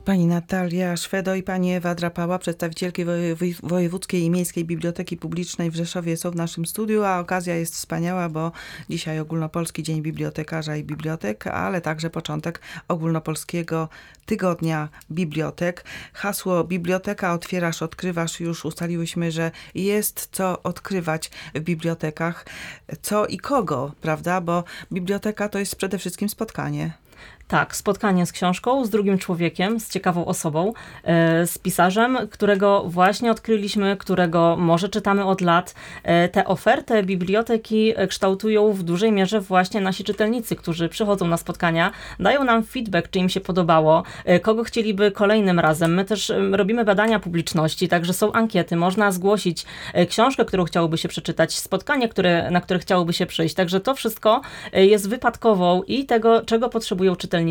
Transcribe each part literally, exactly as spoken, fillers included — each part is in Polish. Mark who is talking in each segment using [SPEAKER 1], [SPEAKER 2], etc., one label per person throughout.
[SPEAKER 1] Pani Natalia Szwedo i pani Ewa Drapała, przedstawicielki woje- Wojewódzkiej i Miejskiej Biblioteki Publicznej w Rzeszowie, są w naszym studiu, a okazja jest wspaniała, bo dzisiaj Ogólnopolski Dzień Bibliotekarza i Bibliotek, ale także początek Ogólnopolskiego Tygodnia Bibliotek. Hasło biblioteka otwierasz, odkrywasz, już ustaliłyśmy, że jest co odkrywać w bibliotekach. Co i kogo, prawda? Bo biblioteka to jest przede wszystkim spotkanie.
[SPEAKER 2] Tak, spotkanie z książką, z drugim człowiekiem, z ciekawą osobą, z pisarzem, którego właśnie odkryliśmy, którego może czytamy od lat. Tę ofertę biblioteki kształtują w dużej mierze właśnie nasi czytelnicy, którzy przychodzą na spotkania, dają nam feedback, czy im się podobało, kogo chcieliby kolejnym razem. My też robimy badania publiczności, także są ankiety, można zgłosić książkę, którą chciałoby się przeczytać, spotkanie, które, na które chciałoby się przyjść. Także to wszystko jest wypadkową i tego, czego potrzebują czytelnicy,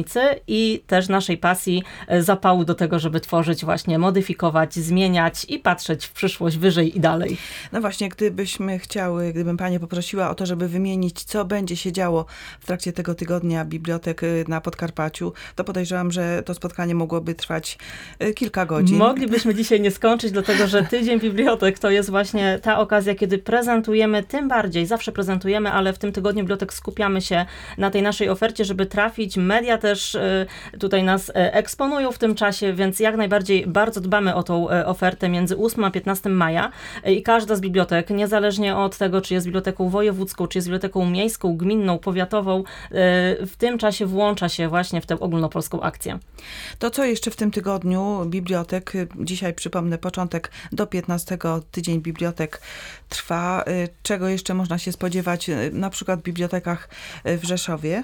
[SPEAKER 2] i też naszej pasji, zapału do tego, żeby tworzyć, właśnie modyfikować, zmieniać i patrzeć w przyszłość wyżej i dalej.
[SPEAKER 1] No właśnie, gdybyśmy chciały, gdybym panię poprosiła o to, żeby wymienić, co będzie się działo w trakcie tego tygodnia bibliotek na Podkarpaciu, to podejrzewam, że to spotkanie mogłoby trwać kilka godzin.
[SPEAKER 2] Moglibyśmy dzisiaj nie skończyć, dlatego że Tydzień Bibliotek to jest właśnie ta okazja, kiedy prezentujemy, tym bardziej, zawsze prezentujemy, ale w tym tygodniu bibliotek skupiamy się na tej naszej ofercie, żeby trafić. Media też tutaj nas eksponują w tym czasie, więc jak najbardziej bardzo dbamy o tą ofertę między ósmego a piętnastego maja i każda z bibliotek, niezależnie od tego, czy jest biblioteką wojewódzką, czy jest biblioteką miejską, gminną, powiatową, w tym czasie włącza się właśnie w tę ogólnopolską akcję.
[SPEAKER 1] To co jeszcze w tym tygodniu bibliotek? Dzisiaj przypomnę, początek do piętnastego Tydzień Bibliotek trwa. Czego jeszcze można się spodziewać na przykład w bibliotekach w Rzeszowie?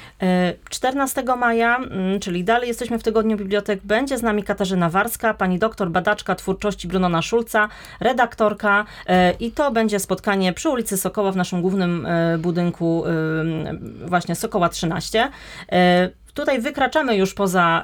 [SPEAKER 2] czternastego maja, czyli dalej jesteśmy w tygodniu bibliotek, będzie z nami Katarzyna Warska, pani doktor, badaczka twórczości Brunona Szulca, redaktorka, i to będzie spotkanie przy ulicy Sokoła w naszym głównym budynku, właśnie Sokoła trzynaście. Tutaj wykraczamy już poza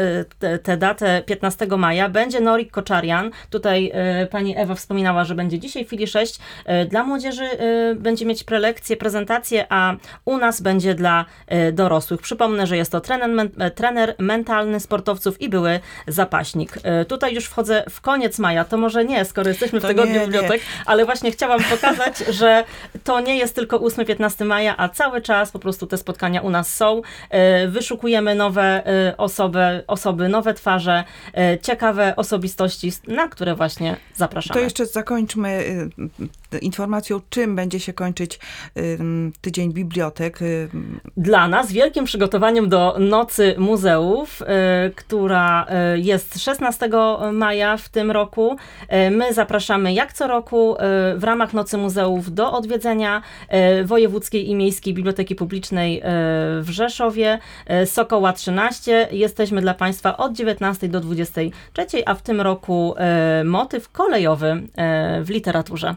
[SPEAKER 2] tę datę piętnastego maja. Będzie Norik Koczarian. Tutaj pani Ewa wspominała, że będzie dzisiaj w Filii sześć. Dla młodzieży będzie mieć prelekcje, prezentacje, a u nas będzie dla dorosłych. Przypomnę, że jest to trener, trener mentalny sportowców i były zapaśnik. Tutaj już wchodzę w koniec maja. To może nie, skoro jesteśmy w
[SPEAKER 1] to
[SPEAKER 2] tygodniu
[SPEAKER 1] nie,
[SPEAKER 2] bibliotek,
[SPEAKER 1] nie.
[SPEAKER 2] ale właśnie chciałam pokazać, że to nie jest tylko ósmego do piętnastego maja, a cały czas po prostu te spotkania u nas są. Wyszukujemy Szukujemy nowe y, osoby, osoby, nowe twarze, y, ciekawe osobistości, na które właśnie zapraszamy.
[SPEAKER 1] To jeszcze zakończmy y, informacją, czym będzie się kończyć y, Tydzień Bibliotek. Y.
[SPEAKER 2] Dla nas wielkim przygotowaniem do Nocy Muzeów, y, która y, jest szesnastego maja w tym roku. Y, my zapraszamy jak co roku y, w ramach Nocy Muzeów do odwiedzenia y, Wojewódzkiej i Miejskiej Biblioteki Publicznej y, w Rzeszowie. Y, Sokoła trzynaście. Jesteśmy dla Państwa od dziewiętnastej do dwudziestej trzeciej, a w tym roku e, motyw kolejowy e, w literaturze.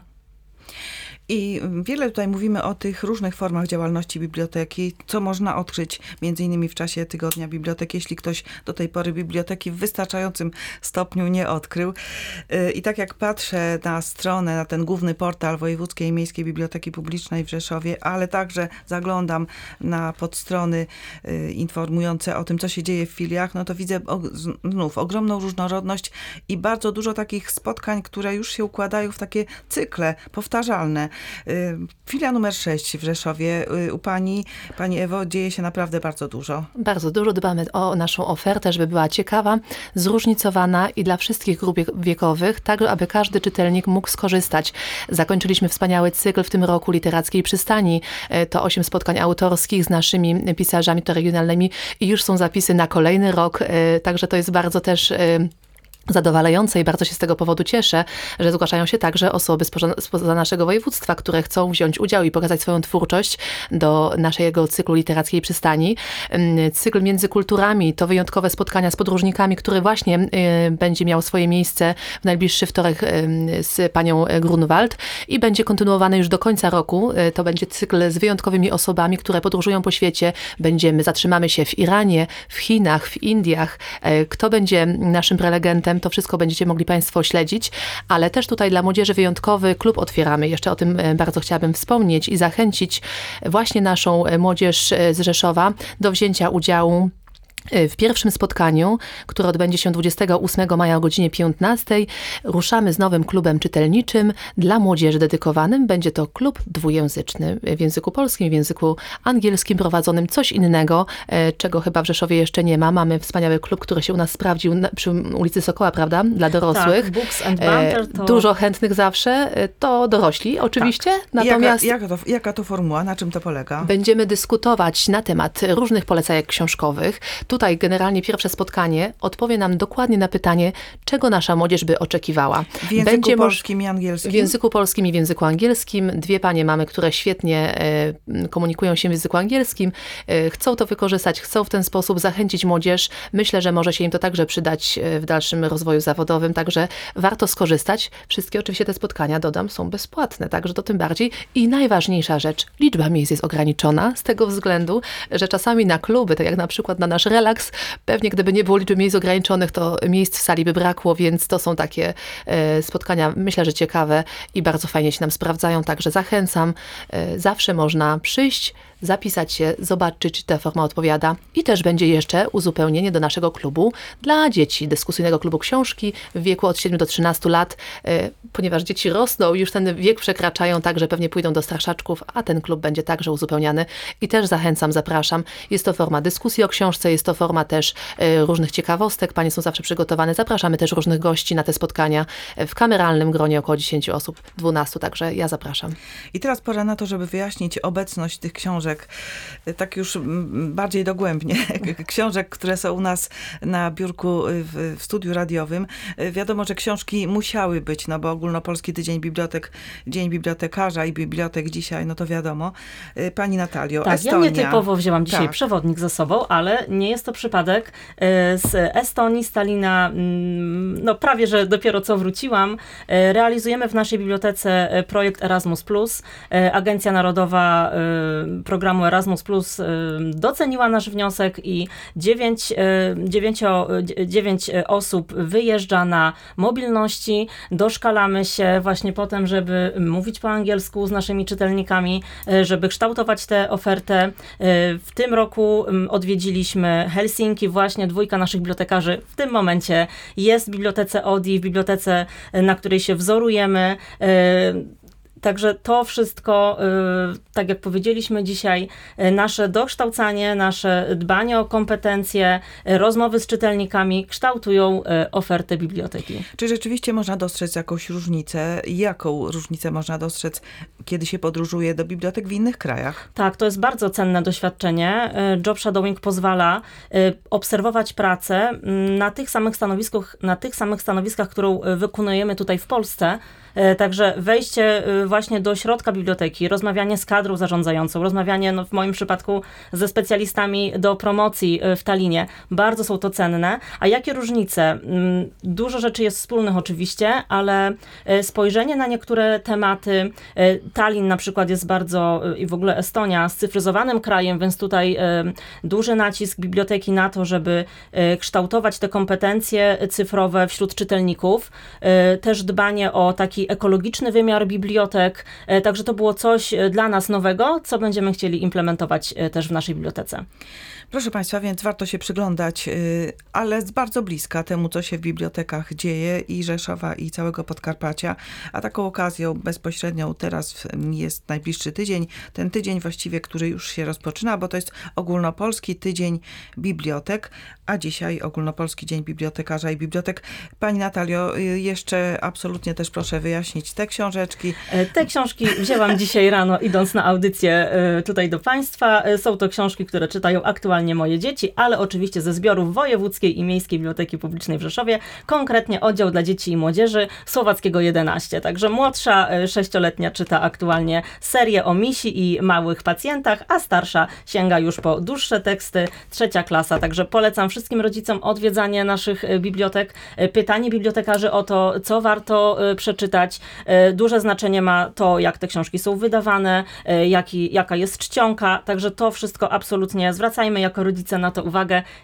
[SPEAKER 1] I wiele tutaj mówimy o tych różnych formach działalności biblioteki, co można odkryć między innymi w czasie Tygodnia Bibliotek, jeśli ktoś do tej pory biblioteki w wystarczającym stopniu nie odkrył. I tak jak patrzę na stronę, na ten główny portal Wojewódzkiej i Miejskiej Biblioteki Publicznej w Rzeszowie, ale także zaglądam na podstrony informujące o tym, co się dzieje w filiach, no to widzę znów ogromną różnorodność i bardzo dużo takich spotkań, które już się układają w takie cykle powtarzalne. Filia numer sześć w Rzeszowie. U pani, pani Ewo, dzieje się naprawdę bardzo dużo.
[SPEAKER 3] Bardzo dużo dbamy o naszą ofertę, żeby była ciekawa, zróżnicowana i dla wszystkich grup wiekowych, tak aby każdy czytelnik mógł skorzystać. Zakończyliśmy wspaniały cykl w tym roku Literackiej Przystani. To osiem spotkań autorskich z naszymi pisarzami to regionalnymi i już są zapisy na kolejny rok, także to jest bardzo też zadowalające i bardzo się z tego powodu cieszę, że zgłaszają się także osoby spoza, spoza naszego województwa, które chcą wziąć udział i pokazać swoją twórczość do naszego cyklu Literackiej Przystani. Cykl Między Kulturami to wyjątkowe spotkania z podróżnikami, który właśnie y, będzie miał swoje miejsce w najbliższy wtorek y, z panią Grunwald i będzie kontynuowany już do końca roku. Y, to będzie cykl z wyjątkowymi osobami, które podróżują po świecie. Będziemy, zatrzymamy się w Iranie, w Chinach, w Indiach. Y, kto będzie naszym prelegentem, to wszystko będziecie mogli Państwo śledzić, ale też tutaj dla młodzieży wyjątkowy klub otwieramy. Jeszcze o tym bardzo chciałabym wspomnieć i zachęcić właśnie naszą młodzież z Rzeszowa do wzięcia udziału W pierwszym spotkaniu, które odbędzie się dwudziestego ósmego maja o godzinie piętnastej, ruszamy z nowym klubem czytelniczym dla młodzieży dedykowanym. Będzie to klub dwujęzyczny w języku polskim, w języku angielskim prowadzonym, coś innego, czego chyba w Rzeszowie jeszcze nie ma. Mamy wspaniały klub, który się u nas sprawdził przy ulicy Sokoła, prawda? Dla dorosłych.
[SPEAKER 2] Tak, Books and Banter to...
[SPEAKER 3] Dużo chętnych zawsze. To dorośli oczywiście.
[SPEAKER 1] Tak.
[SPEAKER 3] Natomiast
[SPEAKER 1] jaka, jaka, to, jaka to formuła? Na czym to polega?
[SPEAKER 3] Będziemy dyskutować na temat różnych polecajek książkowych. Tutaj generalnie pierwsze spotkanie odpowie nam dokładnie na pytanie, czego nasza młodzież by oczekiwała.
[SPEAKER 1] W języku
[SPEAKER 3] Będzie
[SPEAKER 1] polskim i angielskim?
[SPEAKER 3] W języku polskim i w języku angielskim. Dwie panie mamy, które świetnie e, komunikują się w języku angielskim. E, chcą to wykorzystać, chcą w ten sposób zachęcić młodzież. Myślę, że może się im to także przydać w dalszym rozwoju zawodowym, także warto skorzystać. Wszystkie oczywiście te spotkania, dodam, są bezpłatne, także to tym bardziej. I najważniejsza rzecz, liczba miejsc jest ograniczona z tego względu, że czasami na kluby, tak jak na przykład na nasz relaks, pewnie gdyby nie było liczby miejsc ograniczonych, to miejsc w sali by brakło, więc to są takie e, spotkania, myślę, że ciekawe i bardzo fajnie się nam sprawdzają, także zachęcam. E, zawsze można przyjść, zapisać się, zobaczyć, czy ta forma odpowiada. I też będzie jeszcze uzupełnienie do naszego klubu dla dzieci, dyskusyjnego klubu książki w wieku od siedmiu do trzynastu lat, e, ponieważ dzieci rosną i już ten wiek przekraczają, także pewnie pójdą do starszaczków, a ten klub będzie także uzupełniany. I też zachęcam, zapraszam. Jest to forma dyskusji o książce, jest to forma też e, różnych ciekawostek. Panie są zawsze przygotowane. Zapraszamy też różnych gości na te spotkania w kameralnym gronie około dziesięciu osób, dwunastu, także ja zapraszam.
[SPEAKER 1] I teraz pora na to, żeby wyjaśnić obecność tych książek tak już bardziej dogłębnie. Książek, które są u nas na biurku w, w studiu radiowym. Wiadomo, że książki musiały być, no bo Ogólnopolski Tydzień Bibliotek, Dzień Bibliotekarza i Bibliotek dzisiaj, no to wiadomo. Pani Natalio,
[SPEAKER 2] tak,
[SPEAKER 1] Estonia.
[SPEAKER 2] Ja nietypowo wzięłam dzisiaj
[SPEAKER 1] tak.
[SPEAKER 2] przewodnik ze sobą, ale nie jest to przypadek. Z Estonii, Stalina, no prawie, że dopiero co wróciłam. Realizujemy w naszej bibliotece projekt Erasmus plus. Agencja Narodowa programu Erasmus plus doceniła nasz wniosek i dziewięć, dziewięcio, dziewięć osób wyjeżdża na mobilności. Doszkalamy się właśnie potem, żeby mówić po angielsku z naszymi czytelnikami, żeby kształtować tę ofertę. W tym roku odwiedziliśmy Helsinki, właśnie dwójka naszych bibliotekarzy w tym momencie jest w bibliotece Odi, w bibliotece, na której się wzorujemy. Także to wszystko, tak jak powiedzieliśmy dzisiaj, nasze dokształcanie, nasze dbanie o kompetencje, rozmowy z czytelnikami kształtują ofertę biblioteki.
[SPEAKER 1] Czy rzeczywiście można dostrzec jakąś różnicę? Jaką różnicę można dostrzec, kiedy się podróżuje do bibliotek w innych krajach?
[SPEAKER 2] Tak, to jest bardzo cenne doświadczenie. Job shadowing pozwala obserwować pracę na tych samych stanowiskach, na tych samych stanowiskach, którą wykonujemy tutaj w Polsce. Także wejście właśnie do środka biblioteki, rozmawianie z kadrą zarządzającą, rozmawianie no w moim przypadku ze specjalistami do promocji w Tallinie, bardzo są to cenne. A jakie różnice? Dużo rzeczy jest wspólnych oczywiście, ale spojrzenie na niektóre tematy, Tallinn na przykład jest bardzo, i w ogóle Estonia, scyfryzowanym krajem, więc tutaj duży nacisk biblioteki na to, żeby kształtować te kompetencje cyfrowe wśród czytelników. Też dbanie o taki ekologiczny wymiar bibliotek, także to było coś dla nas nowego, co będziemy chcieli implementować też w naszej bibliotece.
[SPEAKER 1] Proszę Państwa, więc warto się przyglądać, ale z bardzo bliska temu, co się w bibliotekach dzieje i Rzeszowa, i całego Podkarpacia. A taką okazją bezpośrednią teraz jest najbliższy tydzień. Ten tydzień właściwie, który już się rozpoczyna, bo to jest Ogólnopolski Tydzień Bibliotek, a dzisiaj Ogólnopolski Dzień Bibliotekarza i Bibliotek. Pani Natalio, jeszcze absolutnie też proszę wyjaśnić te książeczki.
[SPEAKER 2] Te książki wzięłam dzisiaj rano, idąc na audycję tutaj do Państwa. Są to książki, które czytają aktualnie moje dzieci, ale oczywiście ze zbiorów Wojewódzkiej i Miejskiej Biblioteki Publicznej w Rzeszowie, konkretnie oddział dla dzieci i młodzieży Słowackiego jedenaście. Także młodsza sześcioletnia czyta aktualnie serię o misi i małych pacjentach, a starsza sięga już po dłuższe teksty, trzecia klasa. Także polecam wszystkim rodzicom odwiedzanie naszych bibliotek, pytanie bibliotekarzy o to, co warto przeczytać. Duże znaczenie ma to, jak te książki są wydawane, jaki, jaka jest czcionka, także to wszystko absolutnie zwracajmy jako rodzice na to uwagę i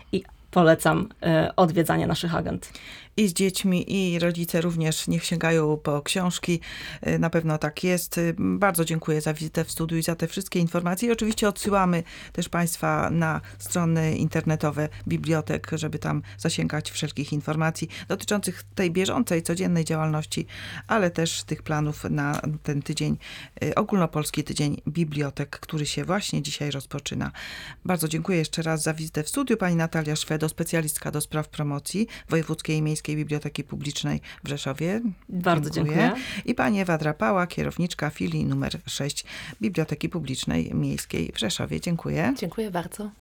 [SPEAKER 2] polecam e, odwiedzanie naszych agend.
[SPEAKER 1] I z dziećmi, i rodzice również niech sięgają po książki. Na pewno tak jest. Bardzo dziękuję za wizytę w studiu i za te wszystkie informacje. I oczywiście odsyłamy też Państwa na strony internetowe bibliotek, żeby tam zasięgać wszelkich informacji dotyczących tej bieżącej, codziennej działalności, ale też tych planów na ten tydzień, ogólnopolski tydzień bibliotek, który się właśnie dzisiaj rozpoczyna. Bardzo dziękuję jeszcze raz za wizytę w studiu. Pani Natalia Szwedo, specjalistka do spraw promocji Wojewódzkiej i Miejskiej Biblioteki Publicznej w Rzeszowie.
[SPEAKER 2] Bardzo dziękuję.
[SPEAKER 1] I pani Ewa Drapała, kierowniczka filii numer sześć Biblioteki Publicznej Miejskiej w Rzeszowie. Dziękuję.
[SPEAKER 3] Dziękuję bardzo.